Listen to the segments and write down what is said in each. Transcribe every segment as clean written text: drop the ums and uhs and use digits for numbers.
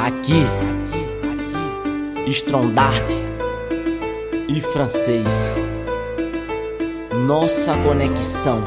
Aqui, Strondarte e francês. Nossa conexão.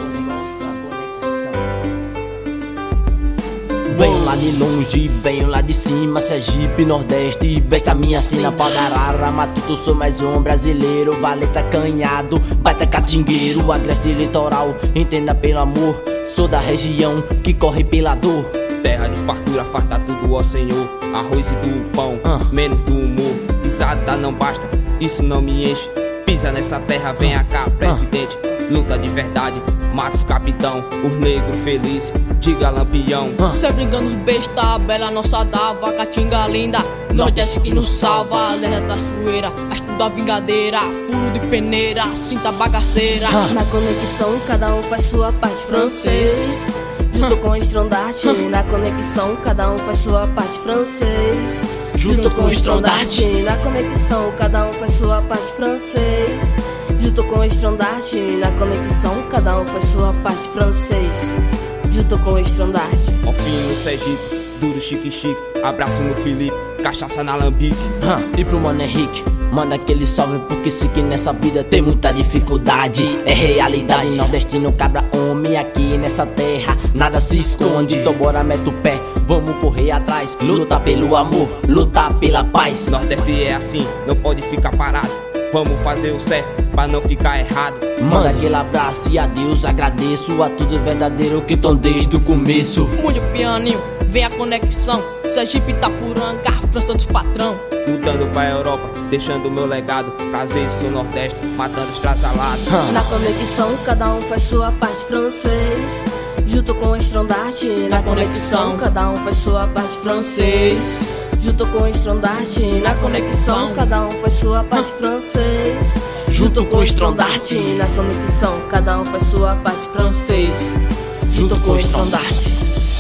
Venho lá de longe, venho lá de cima, Sergipe, Nordeste, veste a minha sina. Padarara, Matuto, sou mais um brasileiro. Valeta, Canhado, Baita, Catingueiro, Agreste, Litoral, entenda pelo amor. Sou da região que corre pela dor. Terra de fartura, farta tudo, ó Senhor. Arroz e do pão, menos do humor. Risada não basta, isso não me enche. Pisa nessa terra, vem cá, presidente. Luta de verdade, mata os capitão. Os negros felizes, diga lampião. Sempre engano os besta, bela nossa dava. Caatinga linda, Nordeste que nos salva. Lenda da Cachoeira, astuto da vingadeira. Furo de peneira, cinta bagaceira. Na conexão, cada um faz sua parte. Francês, junto com o Strondarte. Na conexão, cada um faz sua parte. Francês, junto com o Strondarte. Na conexão, cada um faz sua parte. Francês, junto com o Strondarte. Na conexão, cada um faz sua parte. Francês, junto com o Strondarte. Ao fim no Sergipe, duro chique chique. Abraço no Felipe, cachaça na Lambique. E pro Mano Henrique, manda aquele salve, porque sei que nessa vida tem muita dificuldade. É realidade, nordestino cabra homem. Aqui nessa terra nada se esconde. Então bora, mete o pé, vamos correr atrás. Luta pelo amor, luta pela paz. Nordeste é assim, não pode ficar parado. Vamos fazer o certo, pra não ficar errado. Manda aquele abraço e adeus, agradeço a tudo verdadeiro que tão desde o começo. Muito pianinho, vem a conexão. Sergipe, Itapuranga, França dos patrão. Mudando pra Europa, deixando meu legado. Prazer, sou Nordeste, matando os traslados. Na conexão, cada um faz sua parte. Francês, junto com o Strondarte. Na conexão, cada um faz sua parte. Francês, junto com o Strondarte. Na conexão, cada um faz sua parte. Francês, junto com o Strondarte. Na conexão, cada um faz sua parte. Francês, junto com o Strondarte.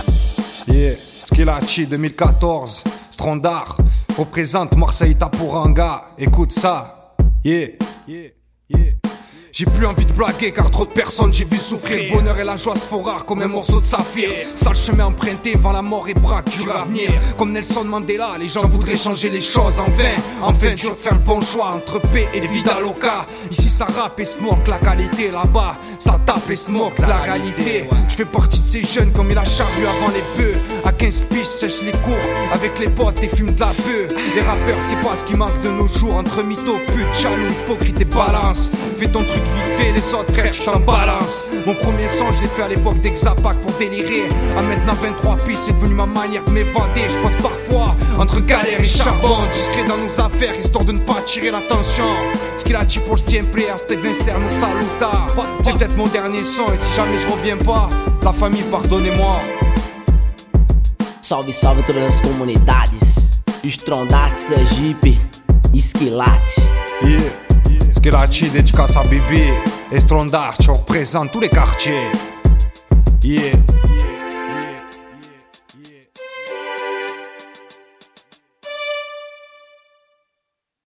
Yeah, Skilati 2014, Strondart représente Marseille Itapuranga. Écoute ça, yeah, yeah, yeah. J'ai plus envie de blaguer car trop de personnes j'ai vu souffrir. Le bonheur et la joie se font rares comme un morceau de saphir. Sale chemin emprunté, vent la mort et braque dur à venir. Comme Nelson Mandela, les gens voudraient changer les choses en vain. Enfin dur de faire le bon choix entre paix et vida loca. Ici ça rappe et se moque la qualité, là-bas ça tape et se moque la réalité. Je fais partie de ces jeunes comme il a charru avant les bœufs. À 15 piges sèche les cours avec les potes et fume de la bœuf. Les rappeurs c'est pas ce qui manque de nos jours. Entre mytho, pute, jaloux, hypocrite et balance. Fais ton truc vite fait, les autres frères, j't'en balance. Mon premier son, je l'ai fait à l'époque d'Exapac pour délirer. À maintenant 23 piges, c'est devenu ma manière de m'évader. Je passe parfois entre galère et charbon. Discret dans nos affaires, histoire de ne pas attirer l'attention. Ce qu'il a dit pour le siempre, à Steve Vincer, nous saluta. C'est peut-être mon dernier son, et si jamais je reviens pas, la famille, pardonnez-moi. Salve, salve todas as comunidades. Strondarte, Sergipe, Esquilate. Yeah. Skilati dédicace à Bibi et Strondarte, on représente tous les quartiers. Yeah.